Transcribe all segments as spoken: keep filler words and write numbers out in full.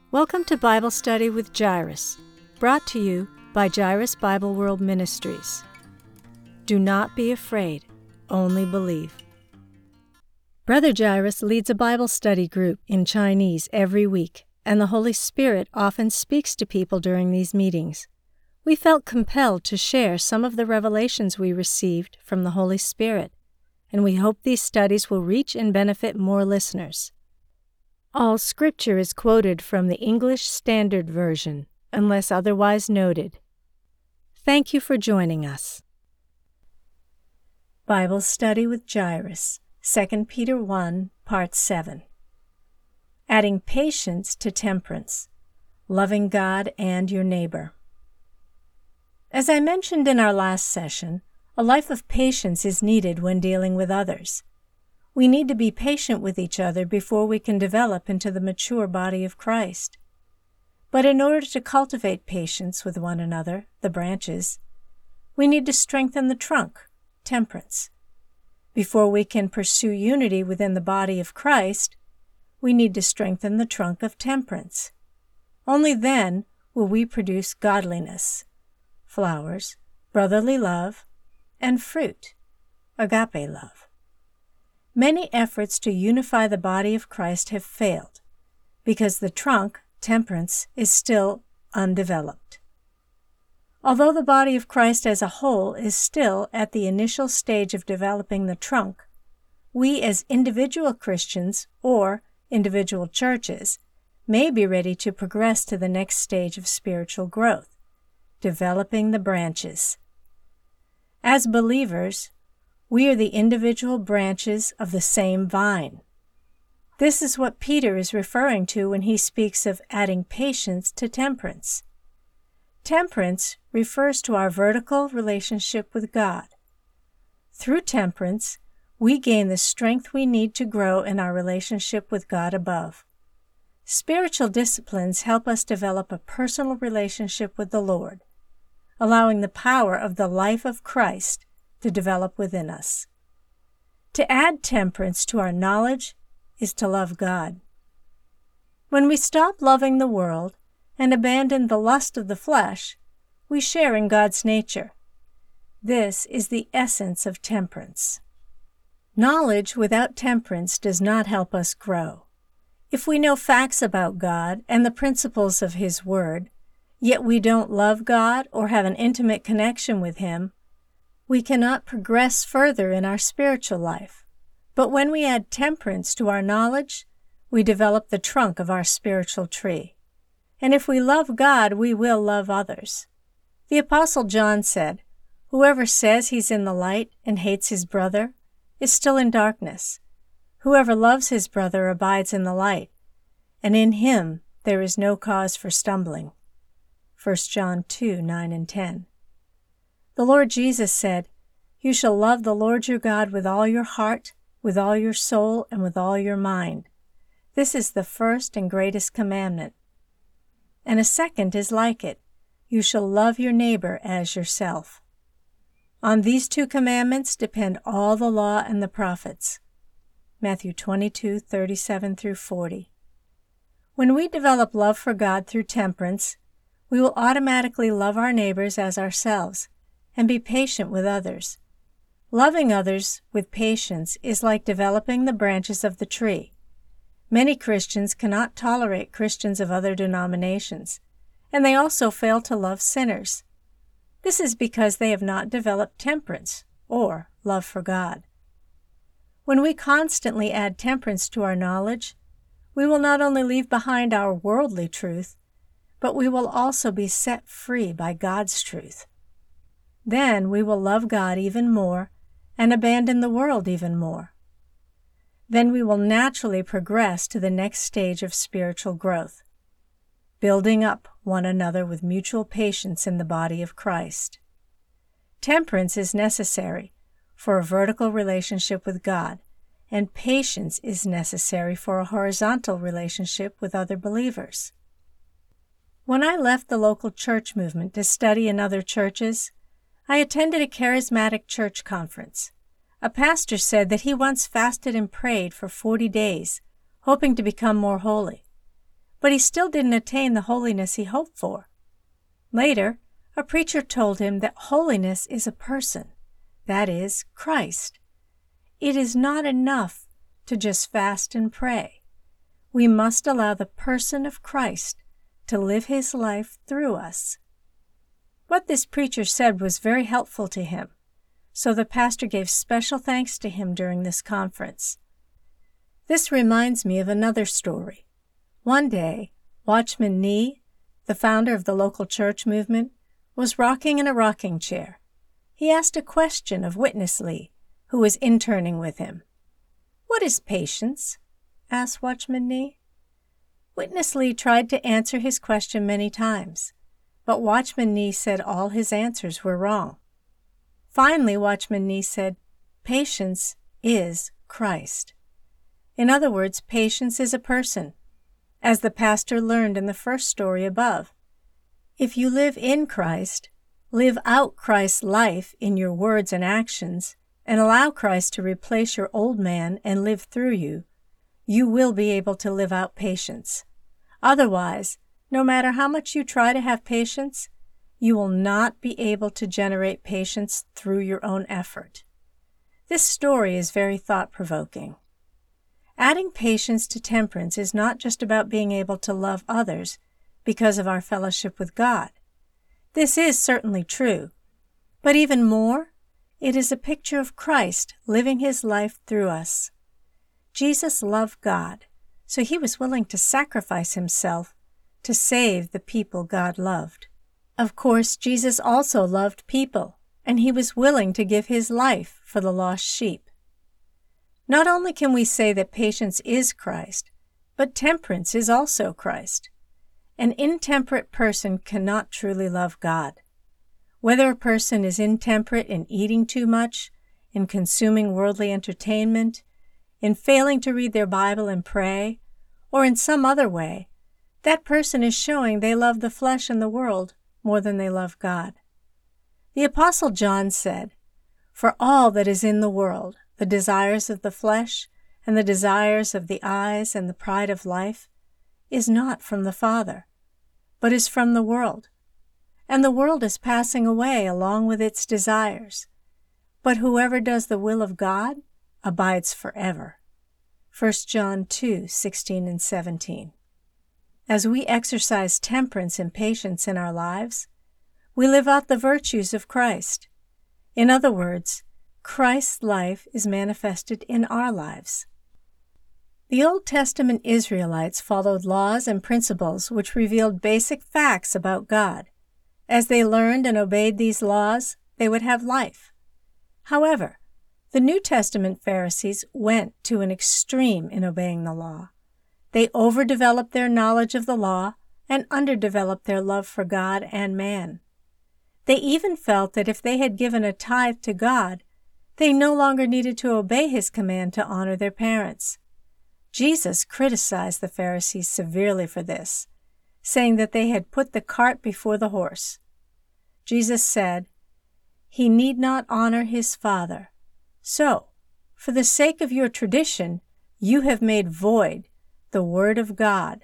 Welcome to Bible Study with Jairus, brought to you by Jairus Bible World Ministries. Do not be afraid, only believe. Brother Jairus leads a Bible study group in Chinese every week, and the Holy Spirit often speaks to people during these meetings. We felt compelled to share some of the revelations we received from the Holy Spirit, and we hope these studies will reach and benefit more listeners. All scripture is quoted from the English Standard Version, unless otherwise noted. Thank you for joining us. Bible Study with Jairus, Second Peter one, Part seven. Adding patience to temperance, loving God and your neighbor. As I mentioned in our last session, a life of patience is needed when dealing with others. We need to be patient with each other before we can develop into the mature body of Christ. But in order to cultivate patience with one another, the branches, we need to strengthen the trunk, temperance. Before we can pursue unity within the body of Christ, we need to strengthen the trunk of temperance. Only then will we produce godliness, flowers, brotherly love, and fruit, agape love. Many efforts to unify the body of Christ have failed because the trunk, temperance, is still undeveloped. Although the body of Christ as a whole is still at the initial stage of developing the trunk, we as individual Christians or individual churches may be ready to progress to the next stage of spiritual growth, developing the branches. As believers, we are the individual branches of the same vine. This is what Peter is referring to when he speaks of adding patience to temperance. Temperance refers to our vertical relationship with God. Through temperance, we gain the strength we need to grow in our relationship with God above. Spiritual disciplines help us develop a personal relationship with the Lord, allowing the power of the life of Christ to develop within us. To add temperance to our knowledge is to love God. When we stop loving the world and abandon the lust of the flesh, we share in God's nature. This is the essence of temperance. Knowledge without temperance does not help us grow. If we know facts about God and the principles of His Word, yet we don't love God or have an intimate connection with Him, we cannot progress further in our spiritual life. But when we add temperance to our knowledge, we develop the trunk of our spiritual tree. And if we love God, we will love others. The Apostle John said, "Whoever says he's in the light and hates his brother is still in darkness. Whoever loves his brother abides in the light, and in him there is no cause for stumbling." First John two, nine and ten. The Lord Jesus said, "You shall love the Lord your God with all your heart, with all your soul, and with all your mind. This is the first and greatest commandment. And a second is like it. You shall love your neighbor as yourself." On these two commandments depend all the law and the prophets. Matthew twenty-two, thirty-seven through forty. When we develop love for God through temperance, we will automatically love our neighbors as ourselves and be patient with others. Loving others with patience is like developing the branches of the tree. Many Christians cannot tolerate Christians of other denominations, and they also fail to love sinners. This is because they have not developed temperance or love for God. When we constantly add temperance to our knowledge, we will not only leave behind our worldly truth, but we will also be set free by God's truth. Then we will love God even more and abandon the world even more. Then we will naturally progress to the next stage of spiritual growth, building up one another with mutual patience in the body of Christ. Temperance is necessary for a vertical relationship with God, and patience is necessary for a horizontal relationship with other believers. When I left the local church movement to study in other churches, I attended a charismatic church conference. A pastor said that he once fasted and prayed for forty days, hoping to become more holy. but he still didn't attain the holiness he hoped for. Later, a preacher told him that holiness is a person, that is, Christ. It is not enough to just fast and pray. We must allow the person of Christ to live his life through us. What this preacher said was very helpful to him, so the pastor gave special thanks to him during this conference. This reminds me of another story. One day, Watchman Nee, the founder of the local church movement, was rocking in a rocking chair. He asked a question of Witness Lee, who was interning with him. "What is patience?" asked Watchman Nee. Witness Lee tried to answer his question many times, but Watchman Nee said all his answers were wrong. Finally, Watchman Nee said, "Patience is Christ." In other words, patience is a person, as the pastor learned in the first story above. If you live in Christ, live out Christ's life in your words and actions, and allow Christ to replace your old man and live through you, you will be able to live out patience. Otherwise, no matter how much you try to have patience, you will not be able to generate patience through your own effort. This story is very thought-provoking. Adding patience to temperance is not just about being able to love others because of our fellowship with God. This is certainly true, but even more, it is a picture of Christ living his life through us. Jesus loved God, so he was willing to sacrifice himself to save the people God loved. Of course, Jesus also loved people, and he was willing to give his life for the lost sheep. Not only can we say that patience is Christ, but temperance is also Christ. An intemperate person cannot truly love God. Whether a person is intemperate in eating too much, in consuming worldly entertainment, in failing to read their Bible and pray, or in some other way, that person is showing they love the flesh and the world more than they love God. The Apostle John said, "For all that is in the world, the desires of the flesh, and the desires of the eyes, and the pride of life, is not from the Father, but is from the world. And the world is passing away along with its desires. But whoever does the will of God abides forever." First John two, sixteen and seventeen. As we exercise temperance and patience in our lives, we live out the virtues of Christ. In other words, Christ's life is manifested in our lives. The Old Testament Israelites followed laws and principles which revealed basic facts about God. As they learned and obeyed these laws, they would have life. However, the New Testament Pharisees went to an extreme in obeying the law. They overdeveloped their knowledge of the law and underdeveloped their love for God and man. They even felt that if they had given a tithe to God, they no longer needed to obey his command to honor their parents. Jesus criticized the Pharisees severely for this, saying that they had put the cart before the horse. Jesus said, "He need not honor his father. So, for the sake of your tradition, you have made void the word of God."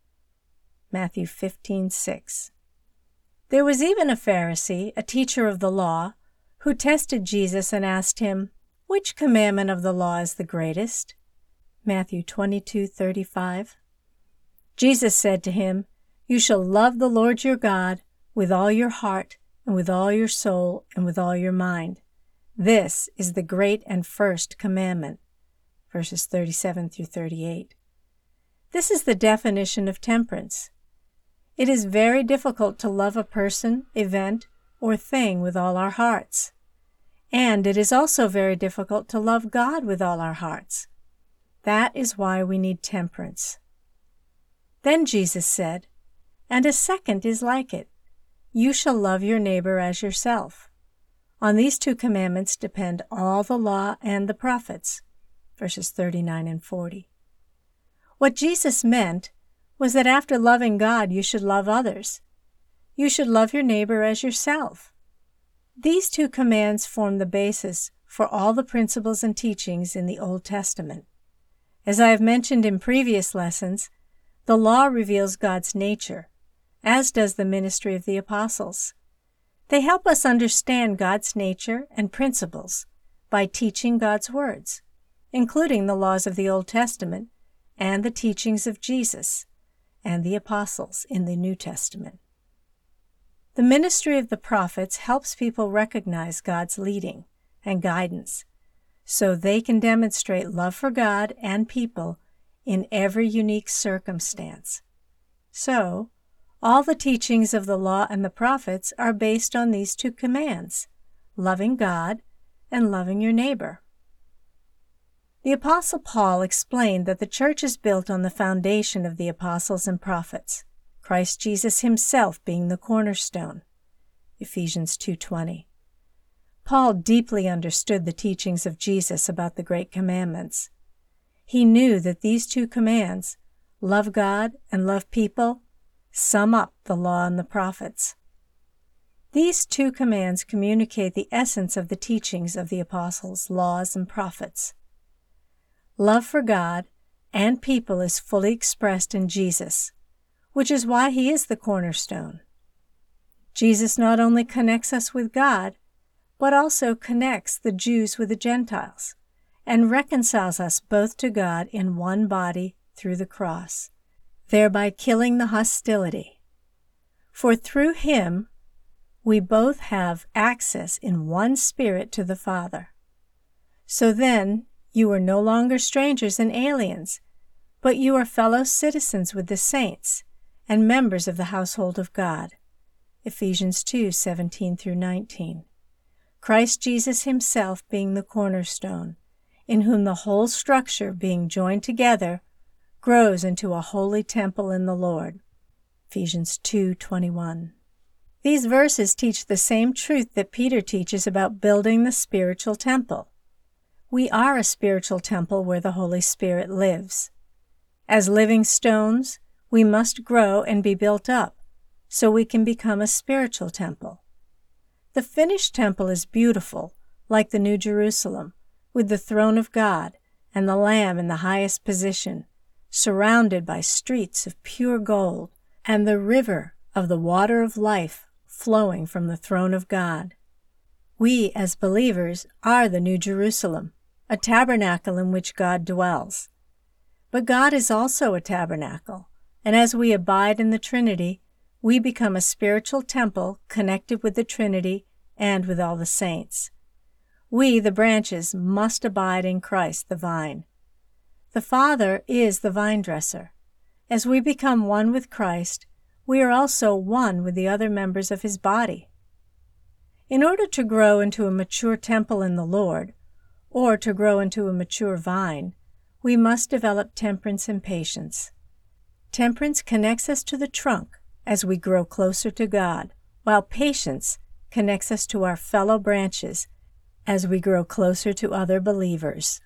Matthew fifteen six. There was even a Pharisee, a teacher of the law, who tested Jesus and asked him, "Which commandment of the law is the greatest?" Matthew twenty-two thirty-five. Jesus said to him, "You shall love the Lord your God with all your heart, and with all your soul, and with all your mind. This is the great and first commandment." Verses thirty-seven through thirty-eight. This is the definition of temperance. It is very difficult to love a person, event, or thing with all our hearts. And it is also very difficult to love God with all our hearts. That is why we need temperance. Then Jesus said, "And a second is like it. You shall love your neighbor as yourself." On these two commandments depend all the law and the prophets. Verses thirty-nine and forty. What Jesus meant was that after loving God, you should love others. You should love your neighbor as yourself. These two commands form the basis for all the principles and teachings in the Old Testament. As I have mentioned in previous lessons, The law reveals God's nature, as does the ministry of the apostles. They help us understand God's nature and principles by teaching God's words, including the laws of the Old Testament and the teachings of Jesus and the apostles in the New Testament. The ministry of the prophets helps people recognize God's leading and guidance so they can demonstrate love for God and people in every unique circumstance. So, all the teachings of the law and the prophets are based on these two commands, loving God and loving your neighbor. The Apostle Paul explained that the church is built on the foundation of the apostles and prophets, Christ Jesus himself being the cornerstone, Ephesians two twenty. Paul deeply understood the teachings of Jesus about the Great Commandments. He knew that these two commands, love God and love people, sum up the law and the prophets. These two commands communicate the essence of the teachings of the apostles, laws, and prophets. Love for God and people is fully expressed in Jesus, which is why he is the cornerstone. Jesus not only connects us with God, but also connects the Jews with the Gentiles and reconciles us both to God in one body through the cross, thereby killing the hostility. For through him we both have access in one Spirit to the Father. So then, you are no longer strangers and aliens, but you are fellow citizens with the saints and members of the household of God. Ephesians two seventeen through nineteen. Christ Jesus himself being the cornerstone, in whom the whole structure being joined together grows into a holy temple in the Lord. Ephesians two twenty-one. These verses teach the same truth that Peter teaches about building the spiritual temple. We are a spiritual temple where the Holy Spirit lives. As living stones, we must grow and be built up so we can become a spiritual temple. The finished temple is beautiful, like the New Jerusalem, with the throne of God and the Lamb in the highest position, surrounded by streets of pure gold and the river of the water of life flowing from the throne of God. We, as believers, are the New Jerusalem, a tabernacle in which God dwells. But God is also a tabernacle, and as we abide in the Trinity, we become a spiritual temple connected with the Trinity and with all the saints. We, the branches, must abide in Christ, the vine. The Father is the vine dresser. As we become one with Christ, we are also one with the other members of his body. In order to grow into a mature temple in the Lord, or to grow into a mature vine, we must develop temperance and patience. Temperance connects us to the trunk as we grow closer to God, while patience connects us to our fellow branches as we grow closer to other believers.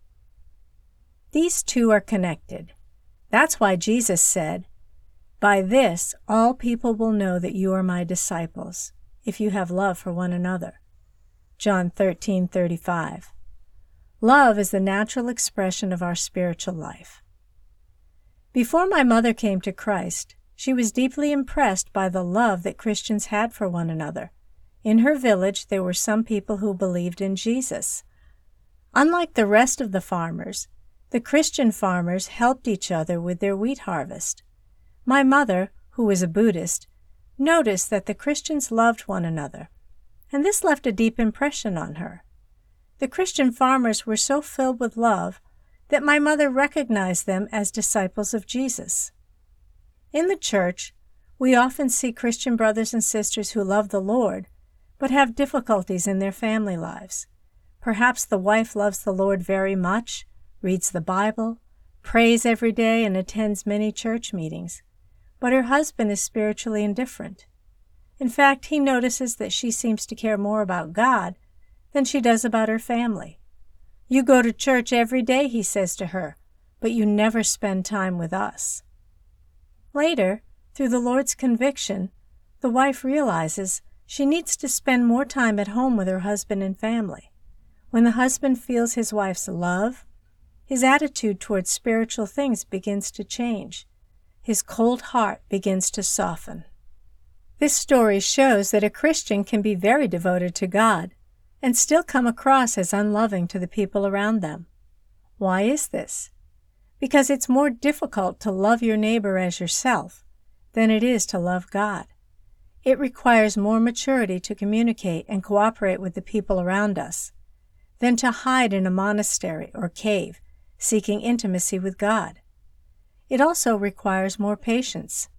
These two are connected. That's why Jesus said, "By this all people will know that you are my disciples, if you have love for one another." John thirteen thirty-five. Love is the natural expression of our spiritual life. Before my mother came to Christ, she was deeply impressed by the love that Christians had for one another. In her village, there were some people who believed in Jesus. Unlike the rest of the farmers, the Christian farmers helped each other with their wheat harvest. My mother, who was a Buddhist, noticed that the Christians loved one another, and this left a deep impression on her. The Christian farmers were so filled with love that my mother recognized them as disciples of Jesus. In the church, we often see Christian brothers and sisters who love the Lord, but have difficulties in their family lives. Perhaps the wife loves the Lord very much, reads the Bible, prays every day, and attends many church meetings, but her husband is spiritually indifferent. In fact, he notices that she seems to care more about God than she does about her family. "You go to church every day," he says to her, "but you never spend time with us." Later, through the Lord's conviction, the wife realizes she needs to spend more time at home with her husband and family. When the husband feels his wife's love, his attitude towards spiritual things begins to change, his cold heart begins to soften. This story shows that a Christian can be very devoted to God and still come across as unloving to the people around them. Why is this? Because it's more difficult to love your neighbor as yourself than it is to love God. It requires more maturity to communicate and cooperate with the people around us than to hide in a monastery or cave seeking intimacy with God. It also requires more patience.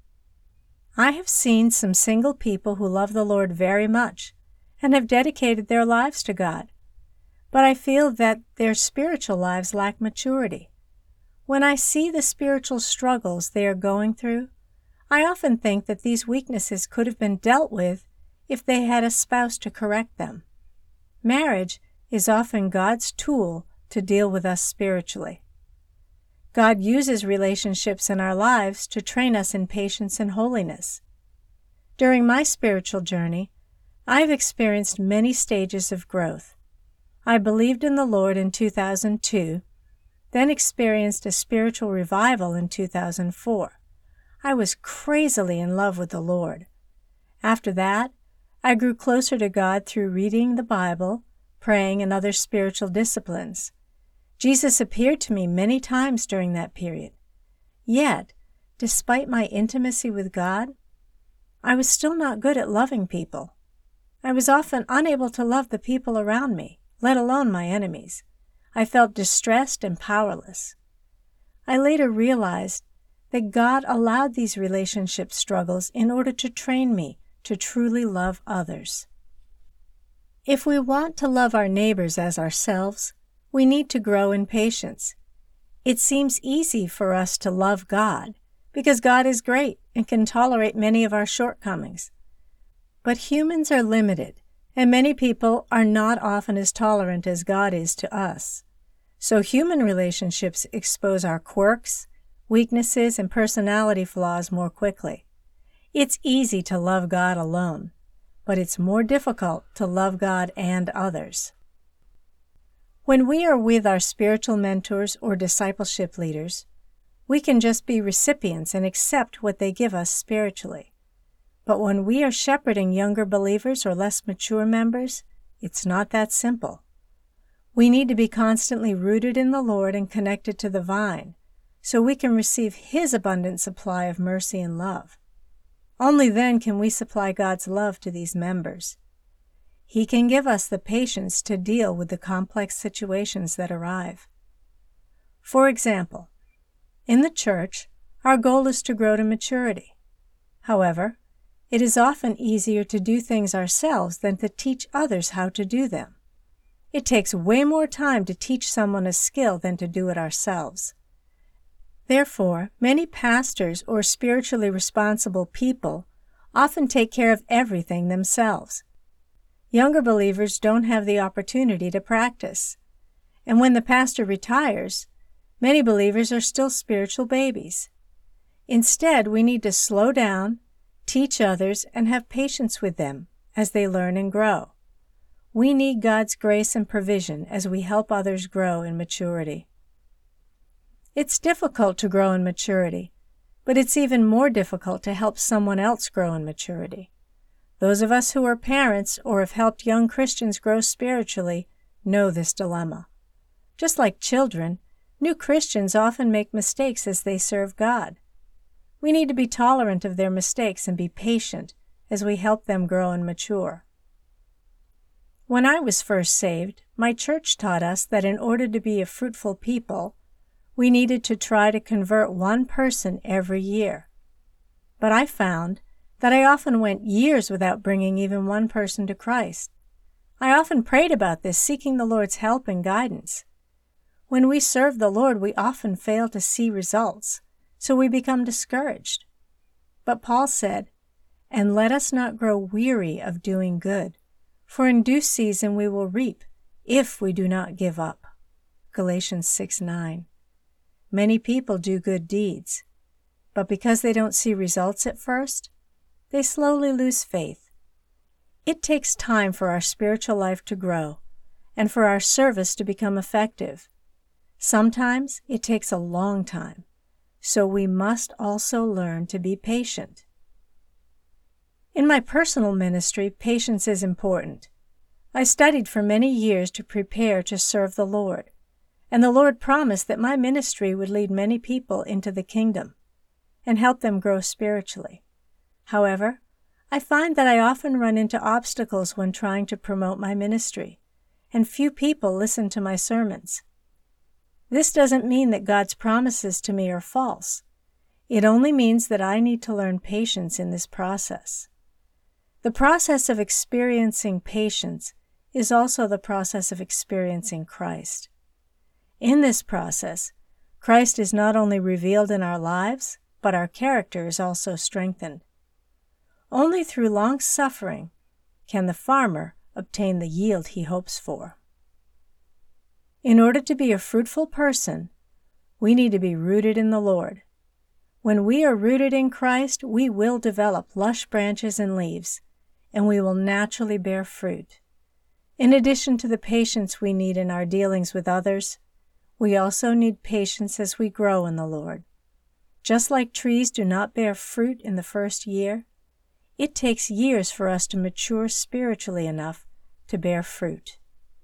I have seen some single people who love the Lord very much and have dedicated their lives to God, but I feel that their spiritual lives lack maturity. When I see the spiritual struggles they are going through, I often think that these weaknesses could have been dealt with if they had a spouse to correct them. Marriage is often God's tool to deal with us spiritually. God uses relationships in our lives to train us in patience and holiness. During my spiritual journey, I've experienced many stages of growth. I believed in the Lord in two thousand two, then experienced a spiritual revival in two thousand four. I was crazily in love with the Lord. After that, I grew closer to God through reading the Bible, praying, and other spiritual disciplines. Jesus appeared to me many times during that period. Yet, despite my intimacy with God, I was still not good at loving people. I was often unable to love the people around me, let alone my enemies. I felt distressed and powerless. I later realized that God allowed these relationship struggles in order to train me to truly love others. If we want to love our neighbors as ourselves, we need to grow in patience. It seems easy for us to love God because God is great and can tolerate many of our shortcomings. But humans are limited, and many people are not often as tolerant as God is to us. So human relationships expose our quirks, weaknesses, and personality flaws more quickly. It's easy to love God alone, but it's more difficult to love God and others. When we are with our spiritual mentors or discipleship leaders, we can just be recipients and accept what they give us spiritually. But when we are shepherding younger believers or less mature members, it's not that simple. We need to be constantly rooted in the Lord and connected to the vine, so we can receive His abundant supply of mercy and love. Only then can we supply God's love to these members. He can give us the patience to deal with the complex situations that arrive. For example, in the church, our goal is to grow to maturity. However, it is often easier to do things ourselves than to teach others how to do them. It takes way more time to teach someone a skill than to do it ourselves. Therefore, many pastors or spiritually responsible people often take care of everything themselves. Younger believers don't have the opportunity to practice. And when the pastor retires, many believers are still spiritual babies. Instead, we need to slow down, teach others, and have patience with them as they learn and grow. We need God's grace and provision as we help others grow in maturity. It's difficult to grow in maturity, but it's even more difficult to help someone else grow in maturity. Those of us who are parents or have helped young Christians grow spiritually know this dilemma. Just like children, new Christians often make mistakes as they serve God. We need to be tolerant of their mistakes and be patient as we help them grow and mature. When I was first saved, my church taught us that in order to be a fruitful people, we needed to try to convert one person every year. But I found that I often went years without bringing even one person to Christ. I often prayed about this, seeking the Lord's help and guidance. When we serve the Lord, we often fail to see results, so we become discouraged. But Paul said, "And let us not grow weary of doing good, for in due season we will reap, if we do not give up." Galatians six nine. Many people do good deeds, but because they don't see results at first, they slowly lose faith. It takes time for our spiritual life to grow and for our service to become effective. Sometimes it takes a long time. so we must also learn to be patient. In my personal ministry, patience is important. I studied for many years to prepare to serve the Lord, and the Lord promised that my ministry would lead many people into the kingdom and help them grow spiritually. However, I find that I often run into obstacles when trying to promote my ministry, and few people listen to my sermons. This doesn't mean that God's promises to me are false. It only means that I need to learn patience in this process. The process of experiencing patience is also the process of experiencing Christ. In this process, Christ is not only revealed in our lives, but our character is also strengthened. Only through long suffering can the farmer obtain the yield he hopes for. In order to be a fruitful person, we need to be rooted in the Lord. When we are rooted in Christ, we will develop lush branches and leaves, and we will naturally bear fruit. In addition to the patience we need in our dealings with others, we also need patience as we grow in the Lord. Just like trees do not bear fruit in the first year, it takes years for us to mature spiritually enough to bear fruit.